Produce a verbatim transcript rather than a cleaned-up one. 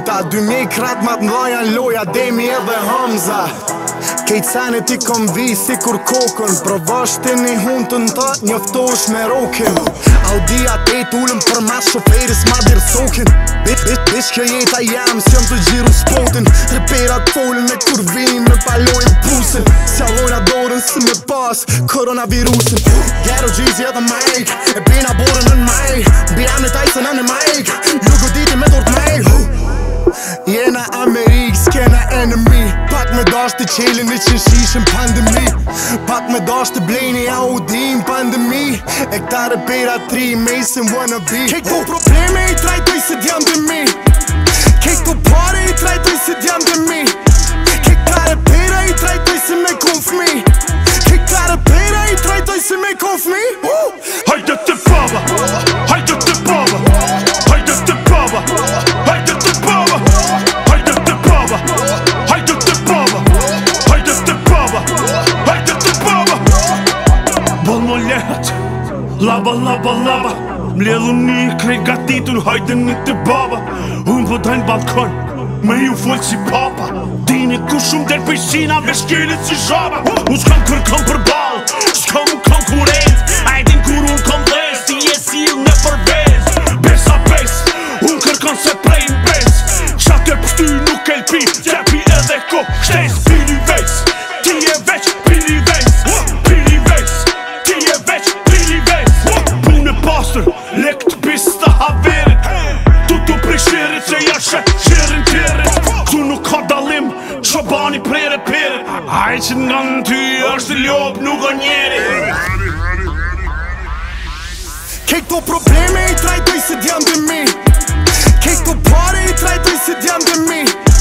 lojta dy mijë krat ma t'mdha janë loja Demi edhe Hamza. Kejt senet i kom vi si kur kokën Provash të një huntën ta njoftosh me rokin Audia t'et ullëm për mas shoferis ma dirë sokin Bish kjo jeta jam s'jom të gjiru spotin Reperat folën e kur vim me palojnë pusin Sjallojna dorën si me pas koronavirusin Gero gjizje edhe majk E bina borën në majk Bjam në tajsën në majk Ju goditi me dort majk Jena Amerik, s'kena enemy Pak me dash të qelin e që shishën pandemi Pak me dash të blejni Audi në pandemi E këta repera tri Mason wannabe Kek po probleme i trajtoj se t'jam dhe mi Kek po pare i trajtoj se t'jam dhe mi Kek këta repera i trajtoj se me kon fmi Kek këta repera i trajtoj se me kon fmi Hajde të baba, hajde të baba, hajde të baba, hajde të baba, hajde të baba, hajde të baba, hajde të baba, hajde të baba. Bol mo lehet, laba, laba, laba, mledhëm një krej gatitur, hajde një të baba. Unë po dajnë balkon, me ju folë si papa, dini ku shumë der pëjshina, me shkelit si zhaba. Unë s'kam kërkëm për balë, s'kam konkurent, a e din kur unë kom dhes, ti e s'il në përvez. Besa bes, unë kërkon se prej në bes, qatë e pështy nuk e lpi, gjepi edhe ko, shtes pili ves. Ti e veç pili ves, pili ves, ti e veç pili ves. Punë e pastër, lek të pis të haverit, tu tu prej shirit se ja shet shirin tjerit. Tu nuk ka dalim, qobani prej reperit, aj që nga në ty është ljop nuk o njeri. Kek to probleme i trajtoj se t'jam dhe mi Kek to pare i trajtoj se t'jam dhe mi